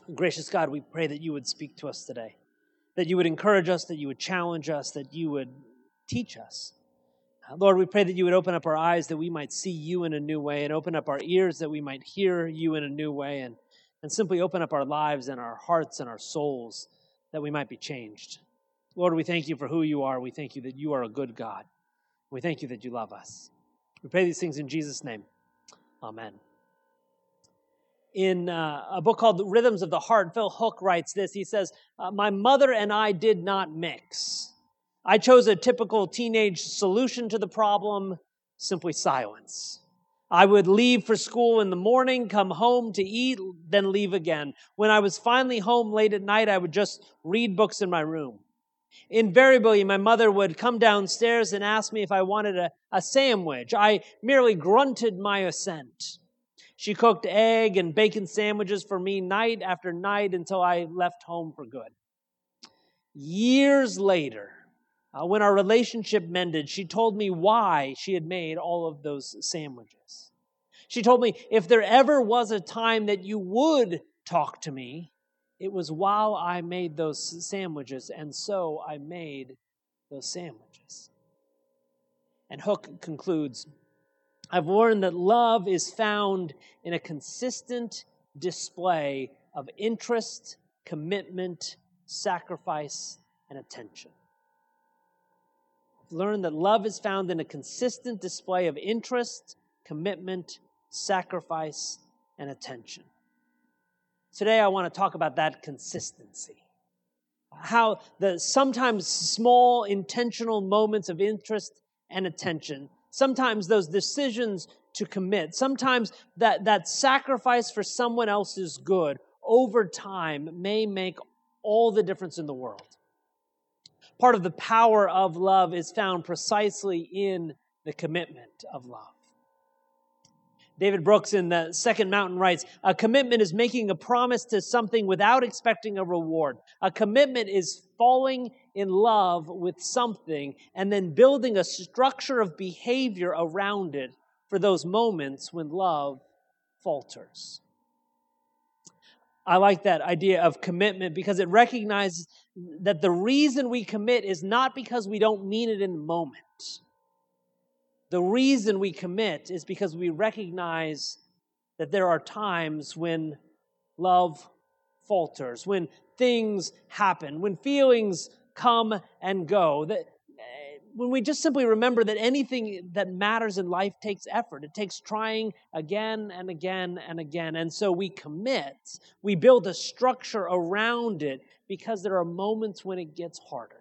Gracious God, we pray that you would speak to us today, that you would encourage us, that you would challenge us, that you would teach us. Lord, we pray that you would open up our eyes that we might see you in a new way, and open up our ears that we might hear you in a new way, and simply open up our lives and our hearts and our souls that we might be changed. Lord, we thank you for who you are. We thank you that you are a good God. We thank you that you love us. We pray these things in Jesus' name. Amen. In a book called Rhythms of the Heart, Phil Hook writes this. He says, my mother and I did not mix. I chose a typical teenage solution to the problem, simply silence. I would leave for school in the morning, come home to eat, then leave again. When I was finally home late at night, I would just read books in my room. Invariably, my mother would come downstairs and ask me if I wanted a sandwich. I merely grunted my assent. She cooked egg and bacon sandwiches for me night after night until I left home for good. Years later, when our relationship mended, she told me why she had made all of those sandwiches. She told me if there ever was a time that you would talk to me, it was while I made those sandwiches, and so I made those sandwiches. And Hook concludes, I've learned that love is found in a consistent display of interest, commitment, sacrifice, and attention. I've learned that love is found in a consistent display of interest, commitment, sacrifice, and attention. Today I want to talk about that consistency. How the sometimes small intentional moments of interest and attention, sometimes those decisions to commit, sometimes that sacrifice for someone else's good over time may make all the difference in the world. Part of the power of love is found precisely in the commitment of love. David Brooks in the Second Mountain writes, a commitment is making a promise to something without expecting a reward. A commitment is falling in love with something and then building a structure of behavior around it for those moments when love falters. I like that idea of commitment because it recognizes that the reason we commit is not because we don't mean it in the moment. The reason we commit is because we recognize that there are times when love falters, when things happen, when feelings come and go, that when we just simply remember that anything that matters in life takes effort. It takes trying again and again and again. And so we commit. We build a structure around it because there are moments when it gets harder.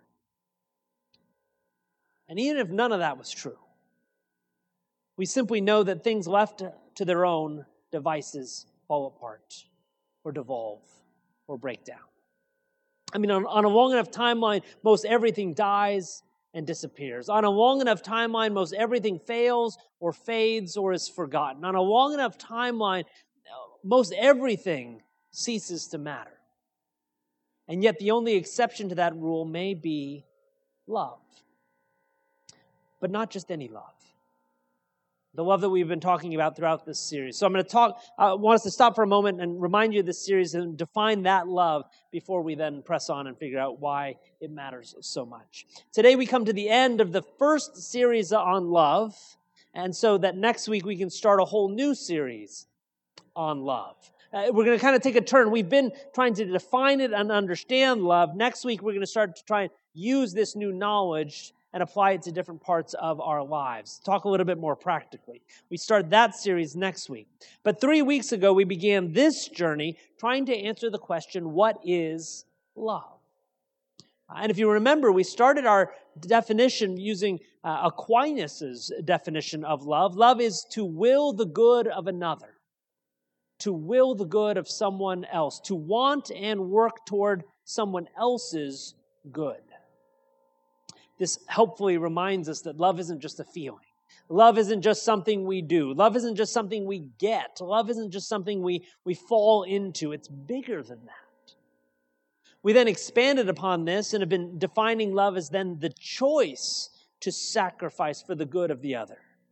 And even if none of that was true, we simply know that things left to their own devices fall apart or devolve or break down. I mean, on a long enough timeline, most everything dies and disappears. On a long enough timeline, most everything fails or fades or is forgotten. On a long enough timeline, most everything ceases to matter. And yet the only exception to that rule may be love. But not just any love. The love that we've been talking about throughout this series. So I want us to stop for a moment and remind you of this series and define that love before we then press on and figure out why it matters so much. Today we come to the end of the first series on love, and so that next week we can start a whole new series on love. We're going to kind of take a turn. We've been trying to define it and understand love. Next week we're going to start to try and use this new knowledge and apply it to different parts of our lives. Talk a little bit more practically. We start that series next week. But 3 weeks ago, we began this journey trying to answer the question, what is love? And if you remember, we started our definition using Aquinas' definition of love. Love is to will the good of another, to will the good of someone else, to want and work toward someone else's good. This helpfully reminds us that love isn't just a feeling. Love isn't just something we do. Love isn't just something we get. Love isn't just something we fall into. It's bigger than that. We then expanded upon this and have been defining love as then the choice to sacrifice for the good of the other.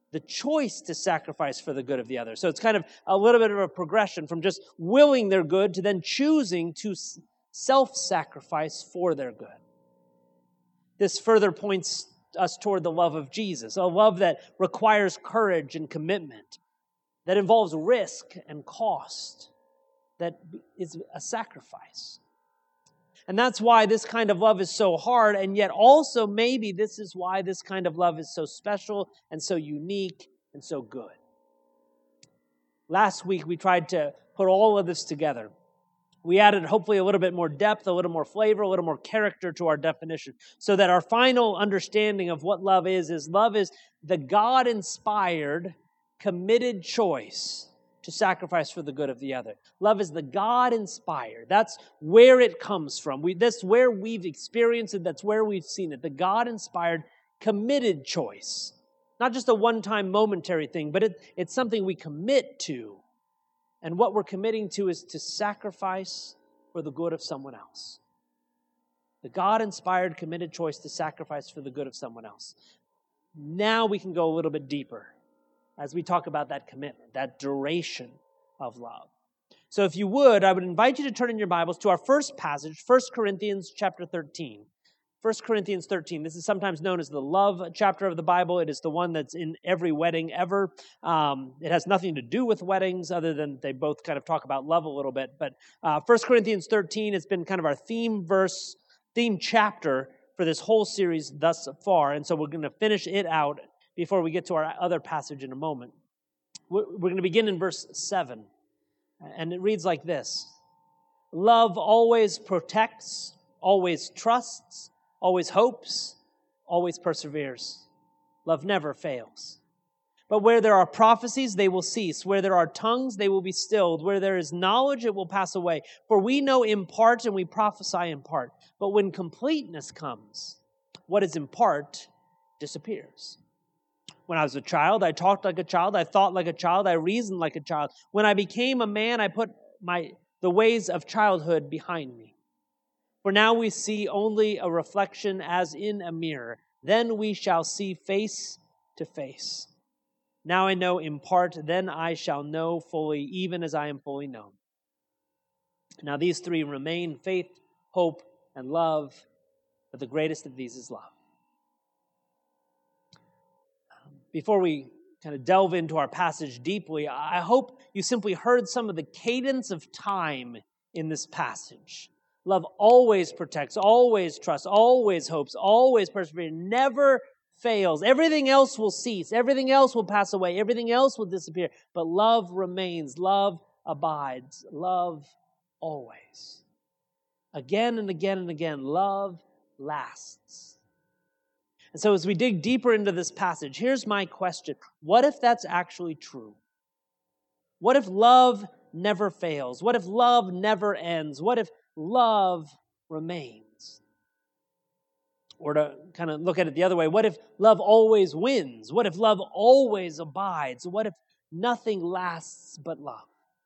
the choice to sacrifice for the good of the other. So it's kind of a little bit of a progression from just willing their good to then choosing to self-sacrifice for their good. This further points us toward the love of Jesus, a love that requires courage and commitment, that involves risk and cost, that is a sacrifice. And that's why this kind of love is so hard, and yet also maybe this is why this kind of love is so special and so unique and so good. Last week we tried to put all of this together. We added hopefully a little bit more depth, a little more flavor, a little more character to our definition, so that our final understanding of what love is the God-inspired, committed choice to sacrifice for the good of the other. Love is the God-inspired. That's where it comes from. That's where we've experienced it. That's where we've seen it. The God-inspired, committed choice. Not just a one-time momentary thing, but it's something we commit to. And what we're committing to is to sacrifice for the good of someone else. The God-inspired, committed choice to sacrifice for the good of someone else. Now we can go a little bit deeper as we talk about that commitment, that duration of love. So if you would, I would invite you to turn in your Bibles to our first passage, 1 Corinthians chapter 13. 1 Corinthians 13. This is sometimes known as the love chapter of the Bible. It is the one that's in every wedding ever. It has nothing to do with weddings other than they both kind of talk about love a little bit. But 1 Corinthians 13 has been kind of our theme chapter for this whole series thus far. And so we're going to finish it out before we get to our other passage in a moment. We're going to begin in verse 7. And it reads like this. Love always protects, always trusts, always hopes, always perseveres. Love never fails. But where there are prophecies, they will cease. Where there are tongues, they will be stilled. Where there is knowledge, it will pass away. For we know in part and we prophesy in part. But when completeness comes, what is in part disappears. When I was a child, I talked like a child, I thought like a child, I reasoned like a child. When I became a man, I put the ways of childhood behind me. For now we see only a reflection as in a mirror. Then we shall see face to face. Now I know in part, then I shall know fully, even as I am fully known. Now these three remain, faith, hope, and love, but the greatest of these is love. Before we kind of delve into our passage deeply, I hope you simply heard some of the cadence of time in this passage. Love always protects, always trusts, always hopes, always perseveres, never fails. Everything else will cease. Everything else will pass away. Everything else will disappear. But love remains. Love abides. Love always. Again and again and again, love lasts. And so as we dig deeper into this passage, here's my question. What if that's actually true? What if love never fails? What if love never ends? What if love remains? Or to kind of look at it the other way, what if love always wins? What if love always abides? What if nothing lasts but love?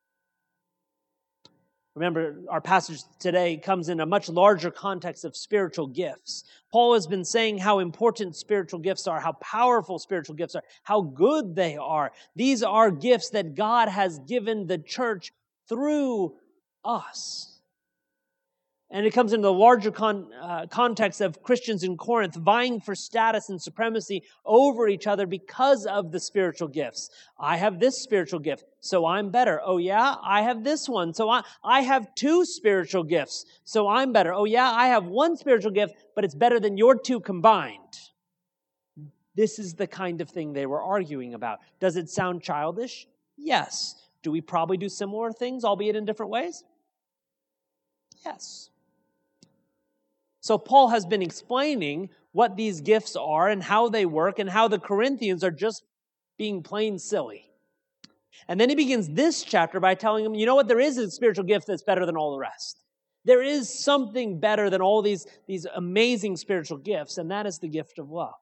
Remember, our passage today comes in a much larger context of spiritual gifts. Paul has been saying how important spiritual gifts are, how powerful spiritual gifts are, how good they are. These are gifts that God has given the church through us. And it comes into the larger context of Christians in Corinth vying for status and supremacy over each other because of the spiritual gifts. I have this spiritual gift, so I'm better. Oh yeah, I have this one, so I have two spiritual gifts, so I'm better. Oh yeah, I have one spiritual gift, but it's better than your two combined. This is the kind of thing they were arguing about. Does it sound childish? Yes. Do we probably do similar things, albeit in different ways? Yes. So Paul has been explaining what these gifts are and how they work and how the Corinthians are just being plain silly. And then he begins this chapter by telling them, you know what, there is a spiritual gift that's better than all the rest. There is something better than all these amazing spiritual gifts, and that is the gift of love.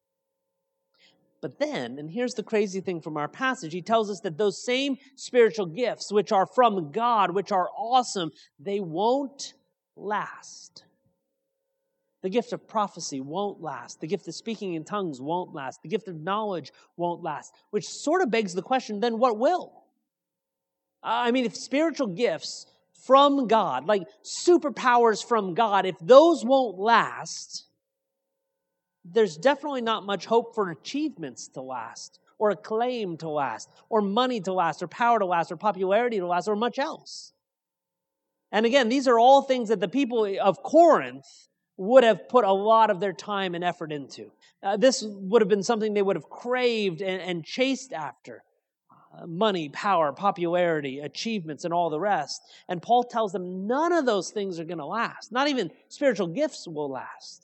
But then, and here's the crazy thing from our passage, he tells us that those same spiritual gifts, which are from God, which are awesome, they won't last. The gift of prophecy won't last. The gift of speaking in tongues won't last. The gift of knowledge won't last. Which sort of begs the question, then what will? I mean, if spiritual gifts from God, like superpowers from God, if those won't last, there's definitely not much hope for achievements to last, or acclaim to last, or money to last, or power to last, or popularity to last, or much else. And again, these are all things that the people of Corinth would have put a lot of their time and effort into. This would have been something they would have craved and chased after. Money, power, popularity, achievements, and all the rest. And Paul tells them none of those things are going to last. Not even spiritual gifts will last.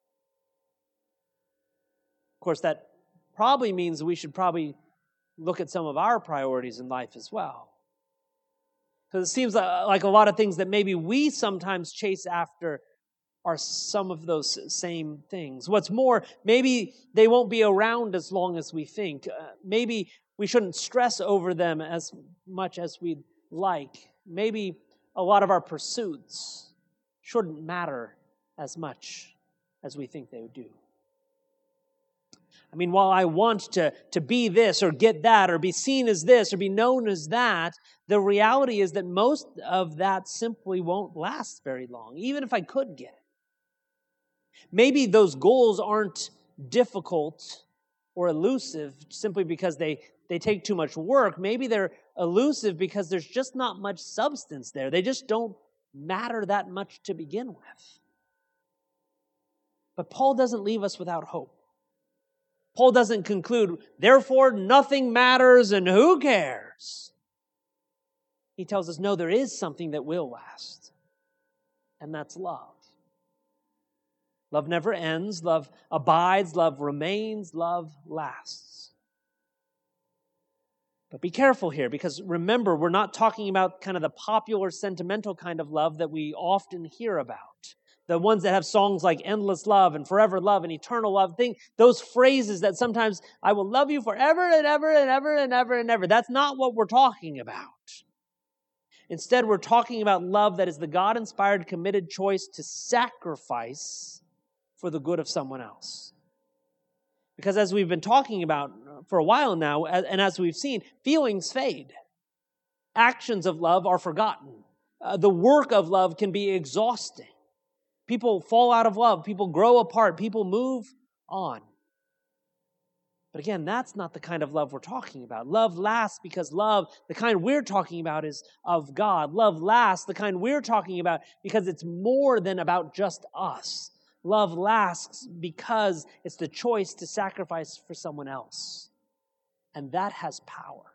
Of course, that probably means we should probably look at some of our priorities in life as well. Because it seems like a lot of things that maybe we sometimes chase after are some of those same things. What's more, maybe they won't be around as long as we think. Maybe we shouldn't stress over them as much as we'd like. Maybe a lot of our pursuits shouldn't matter as much as we think they do. I mean, while I want to be this or get that or be seen as this or be known as that, the reality is that most of that simply won't last very long, even if I could get it. Maybe those goals aren't difficult or elusive simply because they take too much work. Maybe they're elusive because there's just not much substance there. They just don't matter that much to begin with. But Paul doesn't leave us without hope. Paul doesn't conclude, therefore nothing matters and who cares? He tells us, no, there is something that will last, and that's love. Love never ends, love abides, love remains, love lasts. But be careful here, because remember, we're not talking about kind of the popular sentimental kind of love that we often hear about. The ones that have songs like endless love and forever love and eternal love. Those phrases that sometimes, I will love you forever and ever and ever and ever and ever. That's not what we're talking about. Instead, we're talking about love that is the God-inspired, committed choice to sacrifice for the good of someone else. Because as we've been talking about for a while now, and as we've seen, feelings fade. Actions of love are forgotten. The work of love can be exhausting. People fall out of love. People grow apart. People move on. But again, that's not the kind of love we're talking about. Love lasts because love, the kind we're talking about, is of God. Love lasts, the kind we're talking about, because it's more than about just us. Love lasts because it's the choice to sacrifice for someone else. And that has power.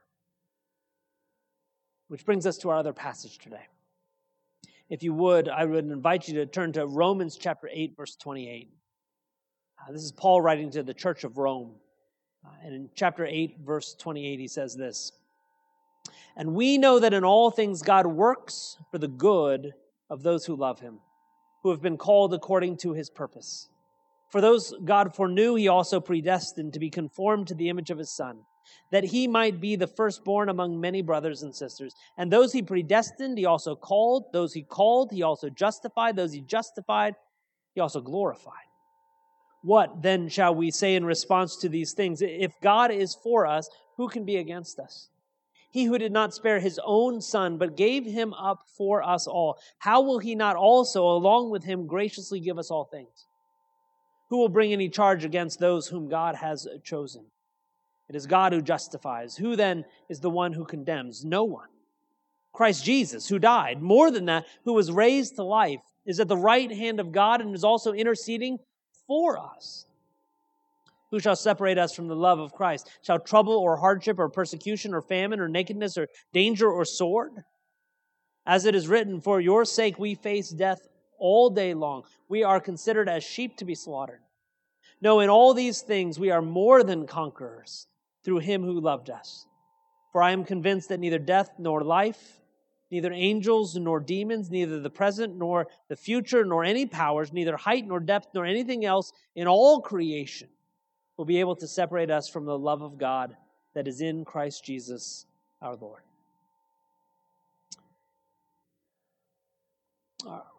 Which brings us to our other passage today. If you would, I would invite you to turn to Romans chapter 8, verse 28. This is Paul writing to the church of Rome. And in chapter 8, verse 28, he says this, "And we know that in all things God works for the good of those who love him, who have been called according to his purpose. For those God foreknew, he also predestined to be conformed to the image of his Son, that he might be the firstborn among many brothers and sisters. And those he predestined, he also called. Those he called, he also justified. Those he justified, he also glorified. What then shall we say in response to these things? If God is for us, who can be against us? He who did not spare his own Son, but gave him up for us all, how will he not also, along with him, graciously give us all things? Who will bring any charge against those whom God has chosen? It is God who justifies. Who then is the one who condemns? No one. Christ Jesus, who died, more than that, who was raised to life, is at the right hand of God and is also interceding for us. Who shall separate us from the love of Christ? Shall trouble or hardship or persecution or famine or nakedness or danger or sword? As it is written, for your sake we face death all day long. We are considered as sheep to be slaughtered. No, in all these things we are more than conquerors through him who loved us. For I am convinced that neither death nor life, neither angels nor demons, neither the present nor the future, nor any powers, neither height nor depth nor anything else in all creation will be able to separate us from the love of God that is in Christ Jesus our Lord." Our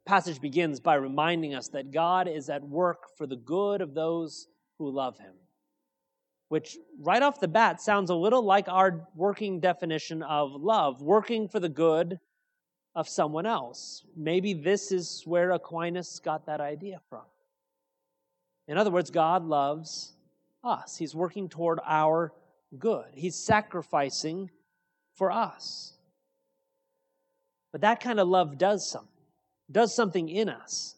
passage begins by reminding us that God is at work for the good of those who love him, which right off the bat sounds a little like our working definition of love, working for the good of someone else. Maybe this is where Aquinas got that idea from. In other words, God loves us. He's working toward our good. He's sacrificing for us. But that kind of love does something in us,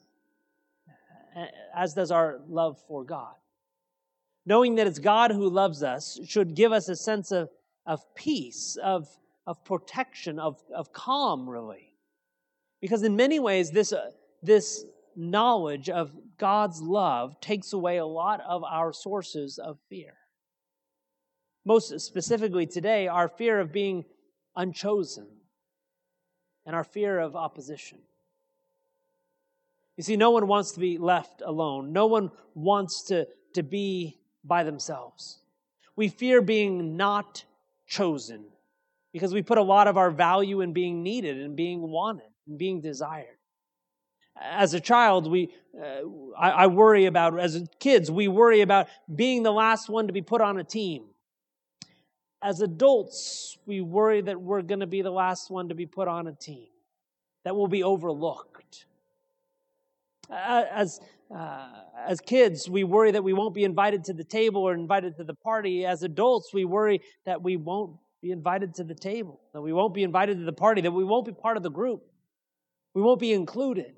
as does our love for God. Knowing that it's God who loves us should give us a sense of peace, of protection, of calm, really. Because in many ways, this knowledge of God's love takes away a lot of our sources of fear. Most specifically today, our fear of being unchosen and our fear of opposition. You see, no one wants to be left alone. No one wants to be by themselves. We fear being not chosen because we put a lot of our value in being needed and being wanted and being desired. As a child, I worry about, as kids, we worry about being the last one to be put on a team. As adults, we worry that we're going to be the last one to be put on a team, that we'll be overlooked. As kids, we worry that we won't be invited to the table or invited to the party. As adults, we worry that we won't be invited to the table, that we won't be invited to the party, that we won't be part of the group. We won't be included.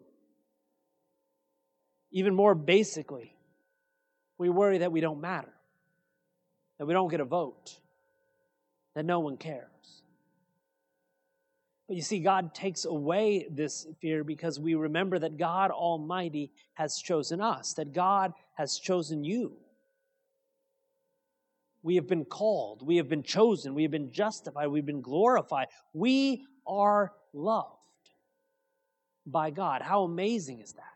Even more basically, we worry that we don't matter, that we don't get a vote, that no one cares. But you see, God takes away this fear because we remember that God Almighty has chosen us, that God has chosen you. We have been called, we have been chosen, we have been justified, we've been glorified. We are loved by God. How amazing is that?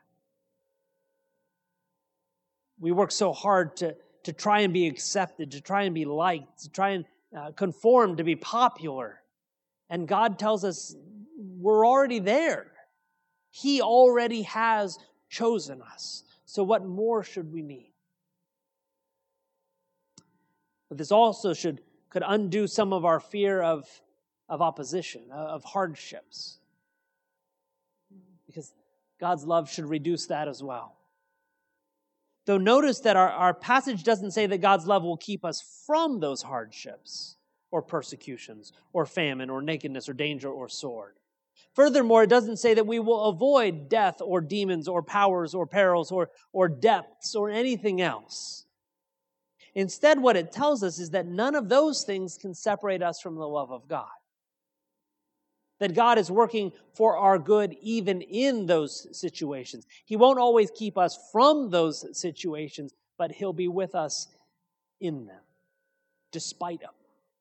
We work so hard to try and be accepted, to try and be liked, to try and conform, to be popular. And God tells us we're already there. He already has chosen us. So what more should we need? But this also could undo some of our fear of opposition, of hardships. Because God's love should reduce that as well. Though notice that our passage doesn't say that God's love will keep us from those hardships or persecutions or famine or nakedness or danger or sword. Furthermore, it doesn't say that we will avoid death or demons or powers or perils or depths or anything else. Instead, what it tells us is that none of those things can separate us from the love of God. That God is working for our good even in those situations. He won't always keep us from those situations, but He'll be with us in them, despite them.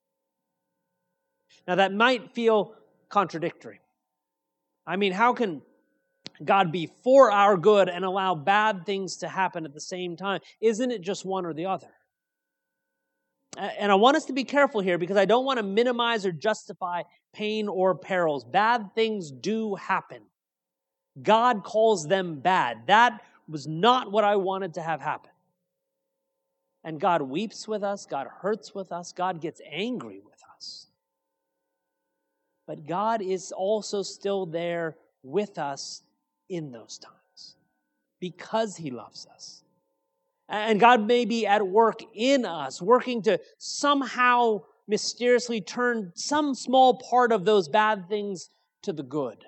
Now that might feel contradictory. I mean, how can God be for our good and allow bad things to happen at the same time? Isn't it just one or the other? And I want us to be careful here because I don't want to minimize or justify pain or perils. Bad things do happen. God calls them bad. That was not what I wanted to have happen. And God weeps with us. God hurts with us. God gets angry with us. But God is also still there with us in those times because He loves us. And God may be at work in us, working to somehow mysteriously turn some small part of those bad things to the good.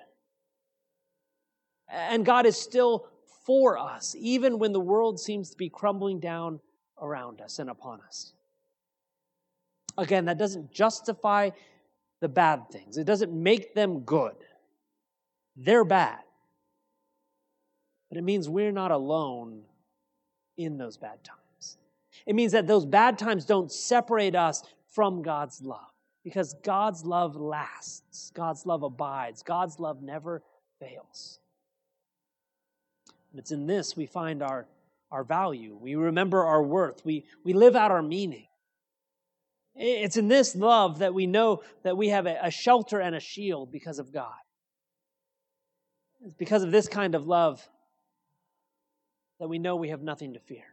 And God is still for us, even when the world seems to be crumbling down around us and upon us. Again, that doesn't justify the bad things. It doesn't make them good. They're bad. But it means we're not alone in those bad times. It means that those bad times don't separate us from God's love, because God's love lasts. God's love abides. God's love never fails. And it's in this we find our value. We remember our worth. We live out our meaning. It's in this love that we know that we have a shelter and a shield because of God. It's because of this kind of love that we know we have nothing to fear.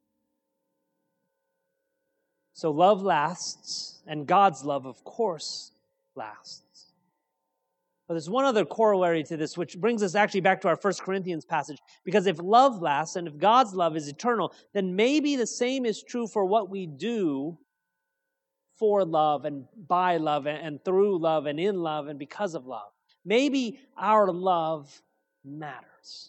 So love lasts, and God's love, of course, lasts. But there's one other corollary to this, which brings us actually back to our 1 Corinthians passage. Because if love lasts, and if God's love is eternal, then maybe the same is true for what we do for love, and by love, and through love, and in love, and because of love. Maybe our love matters.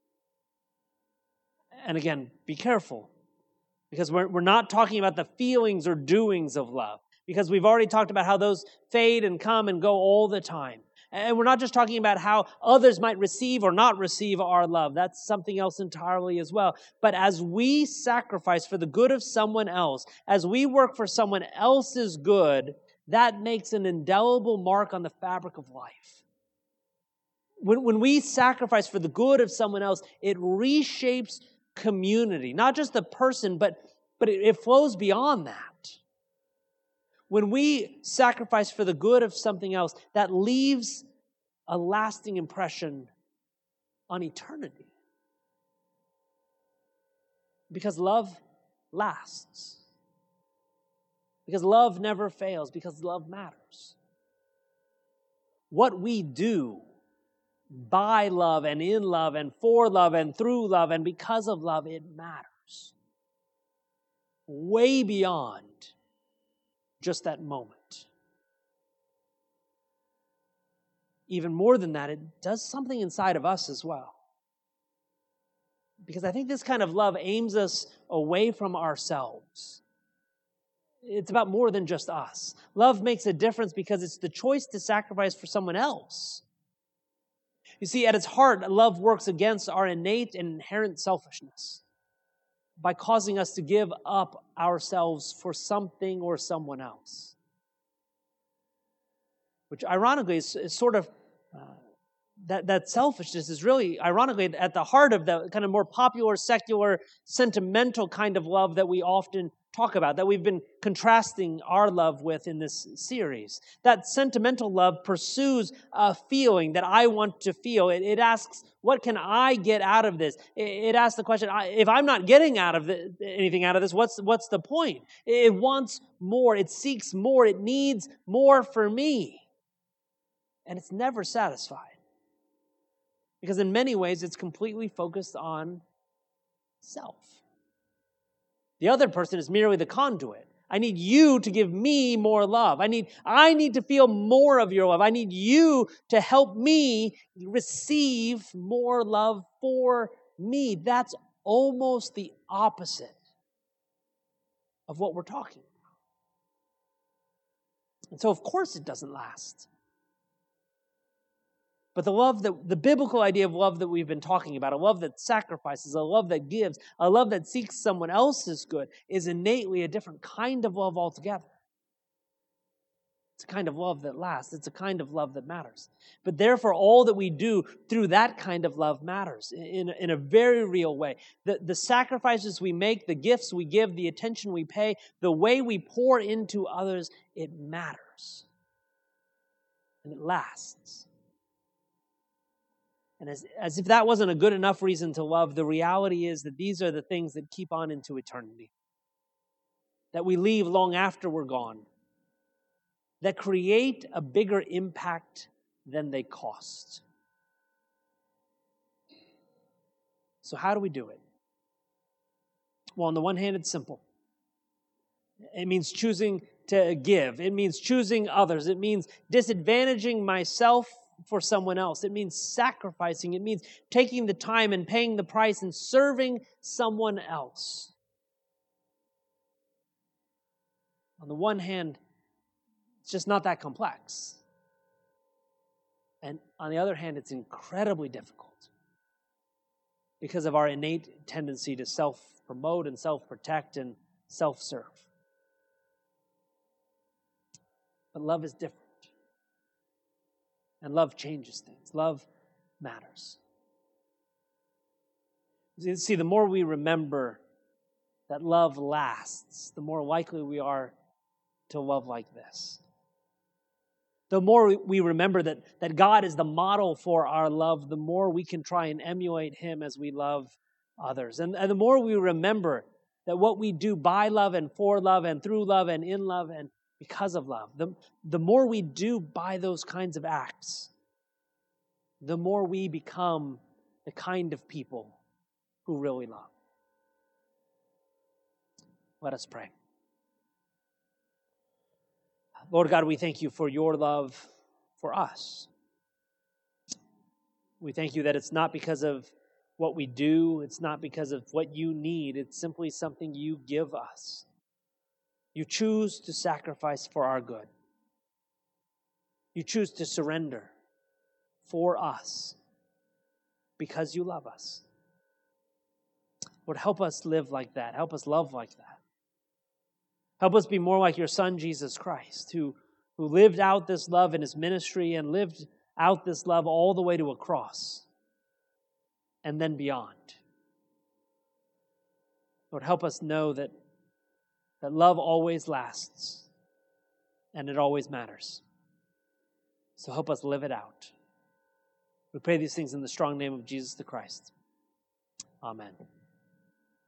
And again, be careful. Because we're not talking about the feelings or doings of love. Because we've already talked about how those fade and come and go all the time. And we're not just talking about how others might receive or not receive our love. That's something else entirely as well. But as we sacrifice for the good of someone else, as we work for someone else's good, that makes an indelible mark on the fabric of life. When we sacrifice for the good of someone else, it reshapes community. Not just the person, but it flows beyond that. When we sacrifice for the good of something else, that leaves a lasting impression on eternity. Because love lasts. Because love never fails. Because love matters. What we do by love and in love and for love and through love and because of love, it matters. Way beyond just that moment. Even more than that, it does something inside of us as well. Because I think this kind of love aims us away from ourselves. It's about more than just us. Love makes a difference because it's the choice to sacrifice for someone else. You see, at its heart, love works against our innate and inherent selfishness by causing us to give up ourselves for something or someone else. Which ironically is sort of, that selfishness is really, ironically, at the heart of the kind of more popular, secular, sentimental kind of love that we often talk about, that we've been contrasting our love with in this series. That sentimental love pursues a feeling that I want to feel. It asks, what can I get out of this? It asks the question, if I'm not getting anything out of this, what's the point? It wants more. It seeks more. It needs more for me. And it's never satisfied. Because in many ways, it's completely focused on self. The other person is merely the conduit. I need you to give me more love. I need to feel more of your love. I need you to help me receive more love for me. That's almost the opposite of what we're talking about. And so, of course, it doesn't last. But the biblical idea of love that we've been talking about, a love that sacrifices, a love that gives, a love that seeks someone else's good, is innately a different kind of love altogether. It's a kind of love that lasts. It's a kind of love that matters. But therefore, all that we do through that kind of love matters in a very real way. The sacrifices we make, the gifts we give, the attention we pay, the way we pour into others, it matters. And it lasts. And as if that wasn't a good enough reason to love, the reality is that these are the things that keep on into eternity. That we leave long after we're gone. That create a bigger impact than they cost. So how do we do it? Well, on the one hand, it's simple. It means choosing to give. It means choosing others. It means disadvantaging myself for someone else. It means sacrificing. It means taking the time and paying the price and serving someone else. On the one hand, it's just not that complex. And on the other hand, it's incredibly difficult because of our innate tendency to self-promote and self-protect and self-serve. But love is different. And love changes things. Love matters. See, the more we remember that love lasts, the more likely we are to love like this. The more we remember that God is the model for our love, the more we can try and emulate him as we love others. And the more we remember that what we do by love and for love and through love and in love and because of love, the more we do by those kinds of acts, the more we become the kind of people who really love. Let us pray. Lord God, we thank you for your love for us. We thank you that it's not because of what we do, it's not because of what you need, it's simply something you give us. You choose to sacrifice for our good. You choose to surrender for us because you love us. Lord, help us live like that. Help us love like that. Help us be more like your Son, Jesus Christ, who lived out this love in his ministry and lived out this love all the way to a cross and then beyond. Lord, help us know that love always lasts and it always matters. So help us live it out. We pray these things in the strong name of Jesus the Christ. Amen.